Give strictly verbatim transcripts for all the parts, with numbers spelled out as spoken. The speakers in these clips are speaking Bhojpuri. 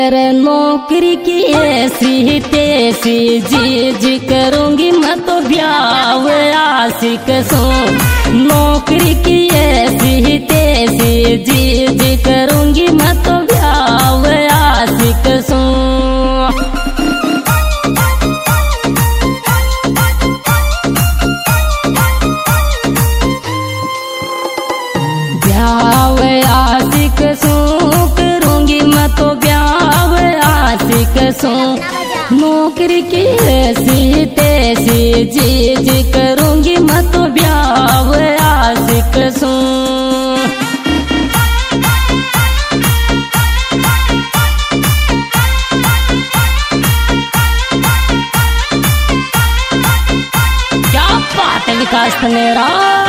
तेरे नौकरी की ऐसी तैसी जीज करूंगी मैं तो ब्याह आशिक सो। नौकरी की ऐसी तैसी जीज करूंगी मैं तो ब्याह आशिक सो। ब्याह आशिक सो करूंगी मैं तो ब्याह आशिक सो। नौकरी की ऐसी तैसी चीज करूंगी मैं तो ब्याह आशिक सो। क्या बात है विकास मेरा।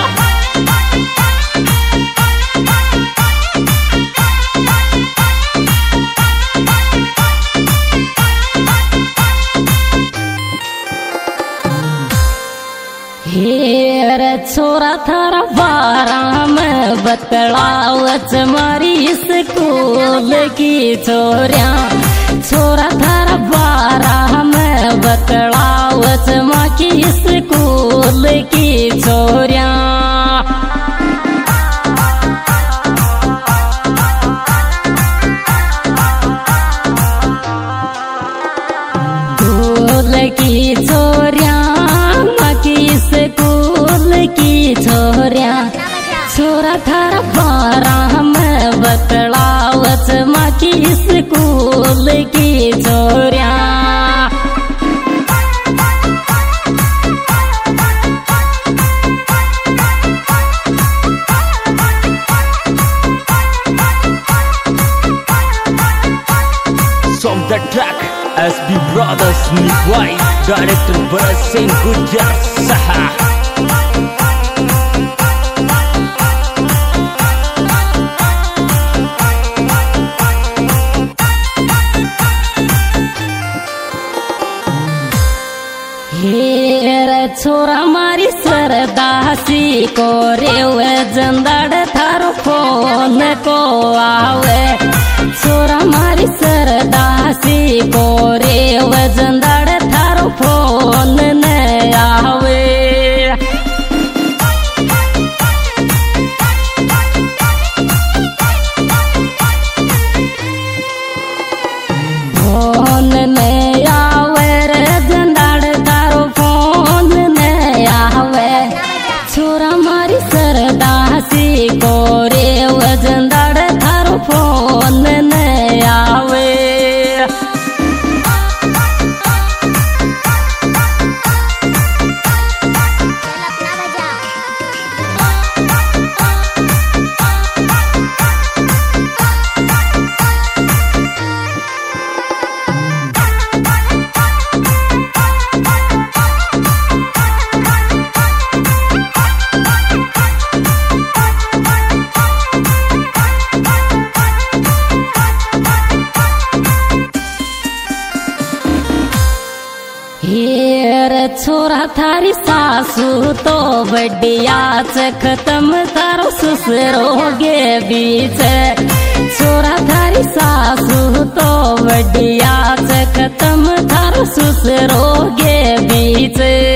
हेर छोरा थारा बारह में बतलावच मारी स्कूल की छोरिया। छोरा थारा बारह में बतलावच माँ की स्कूल की छोरिया। स्कूल की छोरिया स्कूल की छोरिया। छोरा थारा बारह में बतलावच माँ की स्कूल की छोरिया। From the track S B Brothers Nikwai, director Bharat Singh Gujjar Saha. हेर छोरा मारी सरदासी को रेवे जंदाड़ थारो फोन को आवे। छोरा मारी सरदासी को रेवे जंदाड़ थारो फोन न आवे। फोन न आवे रे जंदाड़ थारो फोन न आवे। छोरा मारी सरदासी को रेवे जंदाड़ थारो फोन न आवे। हेर छोरा थारी सासू तो बढ़िया च खत्म थारो ससुरोगे बीच। छोरा थारी सासू तो बढ़िया च खत्म थारो ससुरोगे बीच।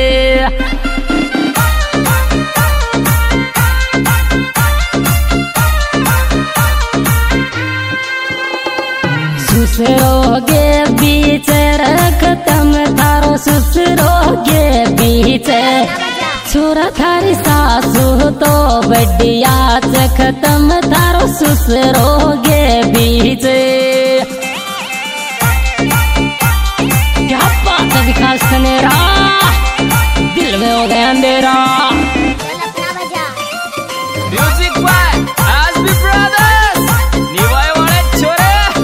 ससुरोगे बीच खत्म थारो ससुरोगे बीच। छोरा थारी सासू तो बढ़िया च खत्म थारो ससुरोगे बीच। क्या बात है विकास मेरा, दिल में हो गया अंधेरा। Music by S B Brothers Nikwai वाले छोरे।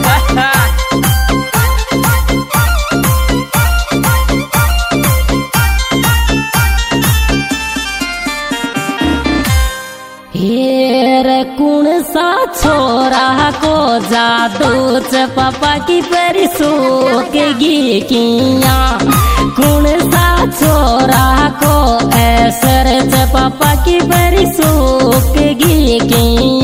हेर कुण सा छोरा को जादू च पापा की परिसूक गी किया। कुण सा छोरा को ऐसर च पापा की परिसूक गी किया।